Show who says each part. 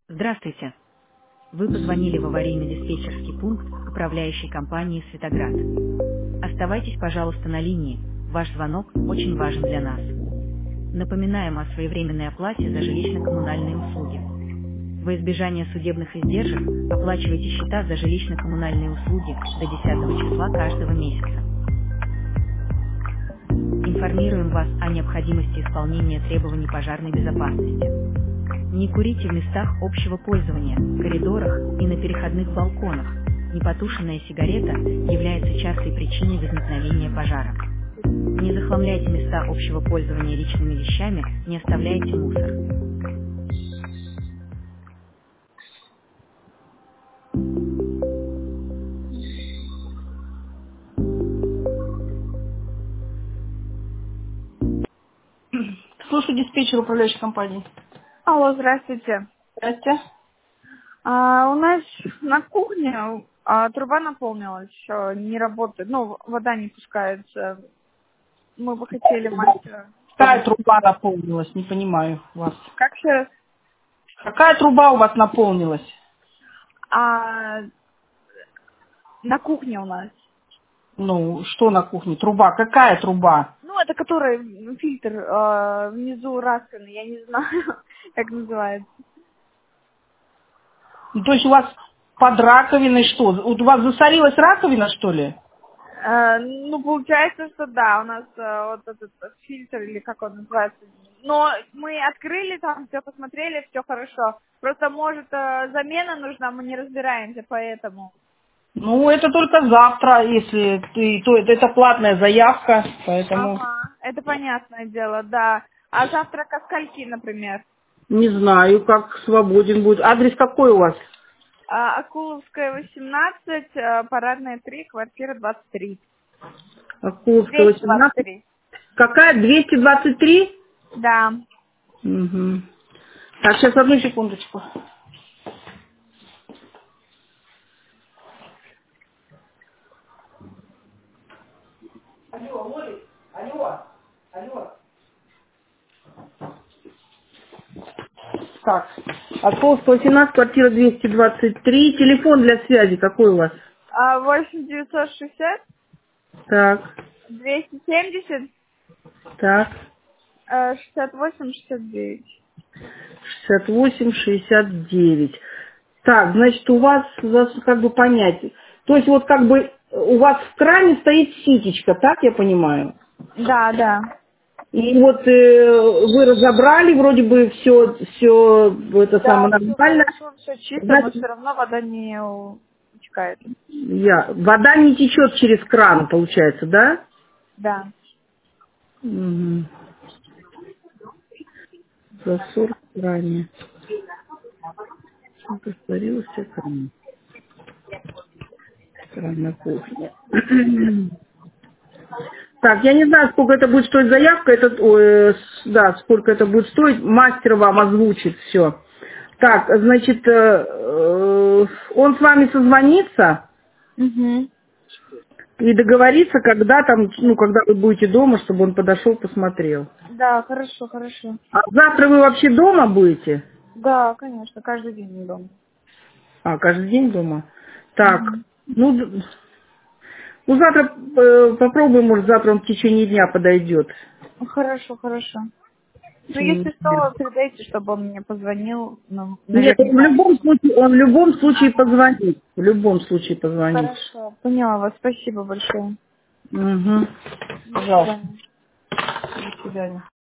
Speaker 1: Здравствуйте. Вы позвонили в аварийно-диспетчерский пункт управляющей компании «Светоград». Оставайтесь, пожалуйста, на линии. Ваш звонок очень важен для нас. Напоминаем о своевременной оплате за жилищно-коммунальные услуги. Во избежание судебных издержек оплачивайте счета за жилищно-коммунальные услуги до 10 числа каждого месяца. Информируем вас о необходимости исполнения требований пожарной безопасности. Не курите в местах общего пользования, в коридорах и на переходных балконах. Непотушенная сигарета является частой причиной возникновения пожара. Не захламляйте места общего пользования личными вещами, не оставляйте мусор.
Speaker 2: Слушаю диспетчер управляющей компании.
Speaker 3: Алло, здравствуйте.
Speaker 2: Здрасте.
Speaker 3: У нас на кухне труба наполнилась, еще не работает. Ну, вода не пускается. Мы бы хотели мастера.
Speaker 2: Какая труба наполнилась? Не понимаю вас.
Speaker 3: Как еще раз?
Speaker 2: Какая труба у вас наполнилась?
Speaker 3: На кухне у нас.
Speaker 2: Ну, что на кухне? Труба. Какая труба?
Speaker 3: Ну, это который фильтр внизу раковины, я не знаю, как называется.
Speaker 2: Ну, то есть у вас под раковиной что? Вот у вас засорилась раковина, что ли?
Speaker 3: Ну, получается, что да, у нас вот этот фильтр, или как он называется. Но мы открыли там, все посмотрели, все хорошо. Просто, может, замена нужна, мы не разбираемся, поэтому.
Speaker 2: Ну, это только завтра, если ты, то это платная заявка, поэтому
Speaker 3: Ага, это понятное дело, да. А завтра ко скольки, например?
Speaker 2: не знаю, как свободен будет. Адрес какой у вас?
Speaker 3: Акуловская, 18, Парадная, 3, квартира 23.
Speaker 2: Акуловская, 18.
Speaker 3: 223.
Speaker 2: Какая? 223?
Speaker 3: Да.
Speaker 2: Угу. Так, сейчас одну секундочку. Алло, Лолик, алло. Так, Акуловская, 18, квартира 223. Телефон для связи какой у вас?
Speaker 3: 8960
Speaker 2: Так,
Speaker 3: 270
Speaker 2: так,
Speaker 3: 68-69.
Speaker 2: 68-69. Так, значит, у вас как бы понять. То есть вот как бы у вас в кране стоит ситечка, так я понимаю?
Speaker 3: Да, да.
Speaker 2: И вот вы разобрали, вроде бы все это самое
Speaker 3: Да, все
Speaker 2: нормально.
Speaker 3: хорошо, все чисто, но
Speaker 2: Значит,
Speaker 3: все равно вода не утекает.
Speaker 2: вода не течет через кран, получается, да?
Speaker 3: Да.
Speaker 2: Угу. Засор в кране. Растворился кран. Кран на кухне. Так, я не знаю, сколько это будет стоить заявка, да, сколько это будет стоить, мастер вам озвучит все. Так, значит, он с вами созвонится
Speaker 3: Угу.
Speaker 2: и договорится, когда там, ну, когда вы будете дома, чтобы он подошел, посмотрел.
Speaker 3: Да, хорошо, хорошо.
Speaker 2: А завтра вы вообще дома будете?
Speaker 3: Да, конечно, каждый день дома.
Speaker 2: А, каждый день дома? Так,
Speaker 3: Угу.
Speaker 2: ну завтра попробуем, может, завтра он в течение дня подойдет.
Speaker 3: Хорошо, хорошо.
Speaker 2: В
Speaker 3: Ну,
Speaker 2: течение
Speaker 3: если
Speaker 2: дня.
Speaker 3: что, передайте, чтобы он мне позвонил, ну,
Speaker 2: Нет,
Speaker 3: наверняка.
Speaker 2: он в любом случае позвонит. В любом случае позвонит.
Speaker 3: Хорошо, поняла вас, спасибо большое.
Speaker 2: Угу.
Speaker 3: До
Speaker 2: Пожалуйста.
Speaker 3: свидания.
Speaker 2: До свидания.